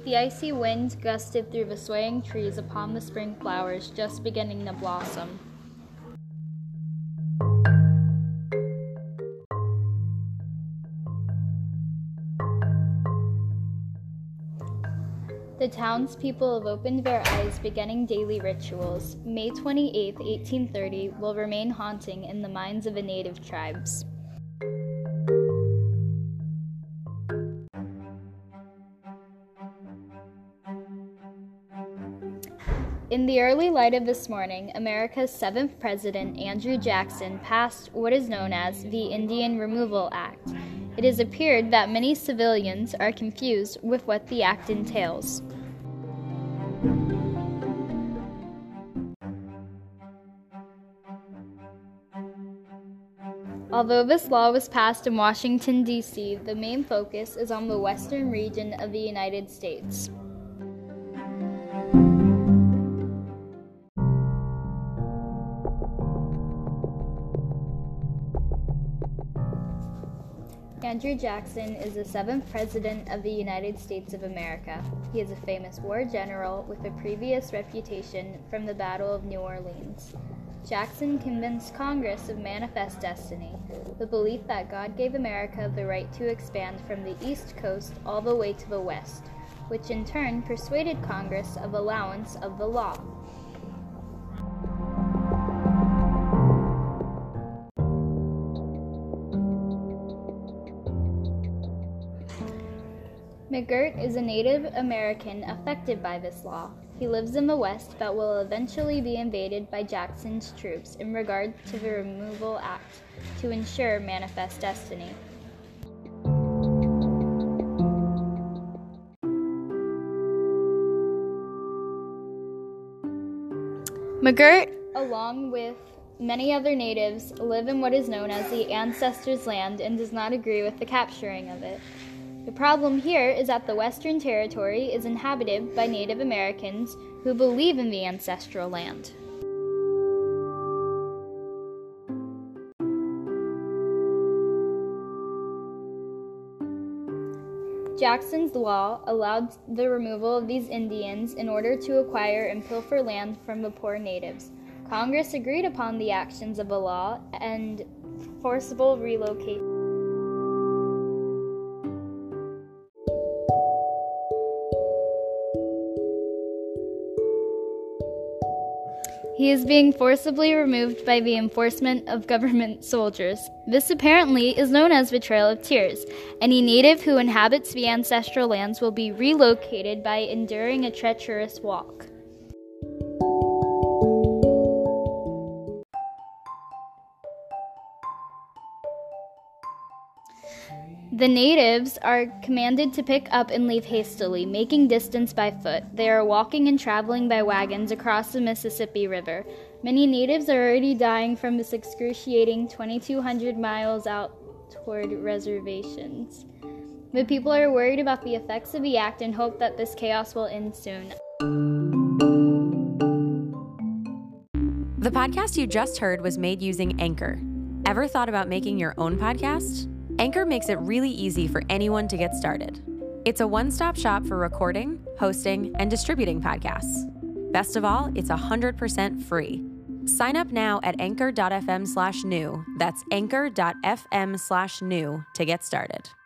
The icy wind gusted through the swaying trees upon the spring flowers just beginning to blossom. The townspeople have opened their eyes, beginning daily rituals. May 28, 1830, will remain haunting in the minds of the native tribes. In the early light of this morning, America's 7th President, Andrew Jackson, passed what is known as the Indian Removal Act. It has appeared that many civilians are confused with what the act entails. Although this law was passed in Washington, D.C., the main focus is on the western region of the United States. Andrew Jackson is the 7th President of the United States of America. He is a famous war general with a previous reputation from the Battle of New Orleans. Jackson convinced Congress of manifest destiny, the belief that God gave America the right to expand from the East Coast all the way to the West, which in turn persuaded Congress of allowance of the law. McGirt is a Native American affected by this law. He lives in the West but will eventually be invaded by Jackson's troops in regard to the Removal Act to ensure manifest destiny. McGirt, along with many other natives, live in what is known as the ancestors' land and does not agree with the capturing of it. The problem here is that the Western Territory is inhabited by Native Americans who believe in the ancestral land. Jackson's law allowed the removal of these Indians in order to acquire and pilfer land from the poor natives. Congress agreed upon the actions of the law and forcible relocation. He is being forcibly removed by the enforcement of government soldiers. This apparently is known as the Trail of Tears. Any native who inhabits the ancestral lands will be relocated by enduring a treacherous walk. The natives are commanded to pick up and leave hastily, making distance by foot. They are walking and traveling by wagons across the Mississippi River. Many natives are already dying from this excruciating 2,200 miles out toward reservations. The people are worried about the effects of the act and hope that this chaos will end soon. The podcast you just heard was made using Anchor. Ever thought about making your own podcast? Anchor makes it really easy for anyone to get started. It's a one-stop shop for recording, hosting, and distributing podcasts. Best of all, it's 100% free. Sign up now at anchor.fm/new. That's anchor.fm/new to get started.